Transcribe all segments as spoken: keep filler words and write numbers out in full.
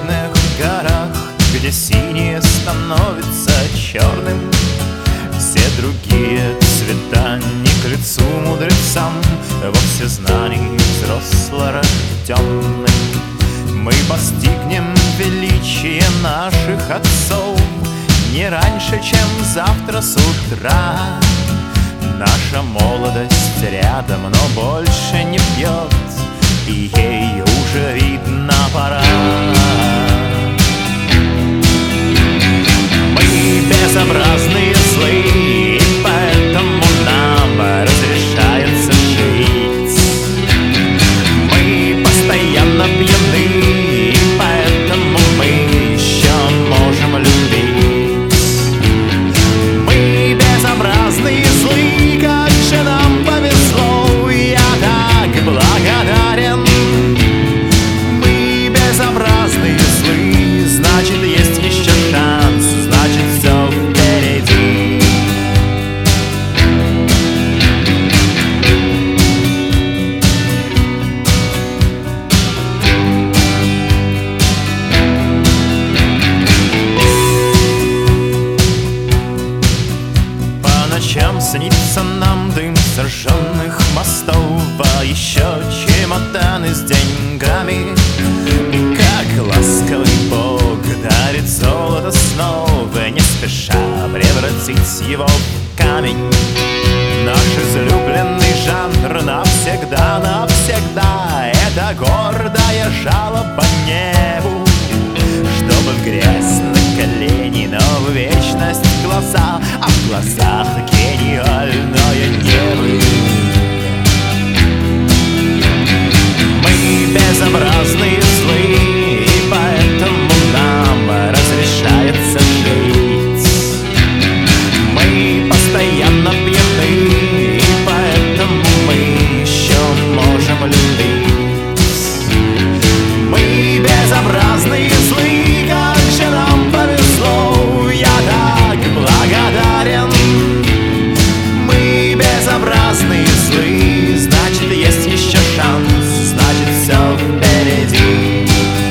южных горах, где синее становится черным. Все другие цвета не к лицу мудрецам, во всезнании взросло рожденным. Мы постигнем величие наших отцов не раньше, чем завтра с утра. Наша молодость рядом, но больше не пьет, и ей уже видно пора. Мы безобразные, злые, и поэтому нам разрешается жить. Мы постоянно пьяны, и поэтому мы еще можем любить. Мы безобразные, злые, как же нам повезло, я так благодарен. Мы безобразные, злые, значит, есть еще шанс, значит, все впереди. По ночам снится нам дым сожженных мостов, а еще чемоданы с деньгами. И как ласковый Бог дарит золото снова, не спеша превратить его в камень. Наш излюбленный жанр навсегда, навсегда — это гордая жалоба небу, чтобы в грязь на колени, но в вечность глаза, а в глазах гениальное небо. Мы безобразные, злые, и поэтому нам разрешается жить. Мы постоянно пьяны, и поэтому мы еще можем любить. Мы безобразные, злые, как же нам повезло, я так благодарен. Мы безобразные, злые, значит, есть еще шанс, значит, все впереди.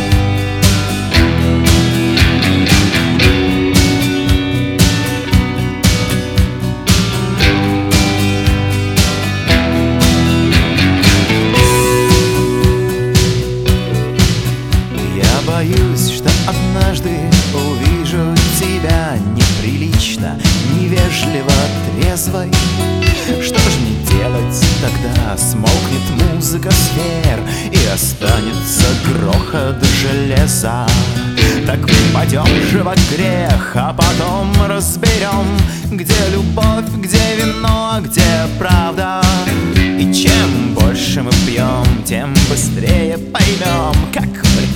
Я боюсь, что однажды увижу тебя неприлично, невежливо трезвой. Что ж мне делать тогда? Смолкнет музыка сфер, и останется грохот железа. Так пойдем же во грех, а потом разберем, где любовь, где вино, а где правда. И чем больше мы пьем, тем быстрее поймем, как прекрасно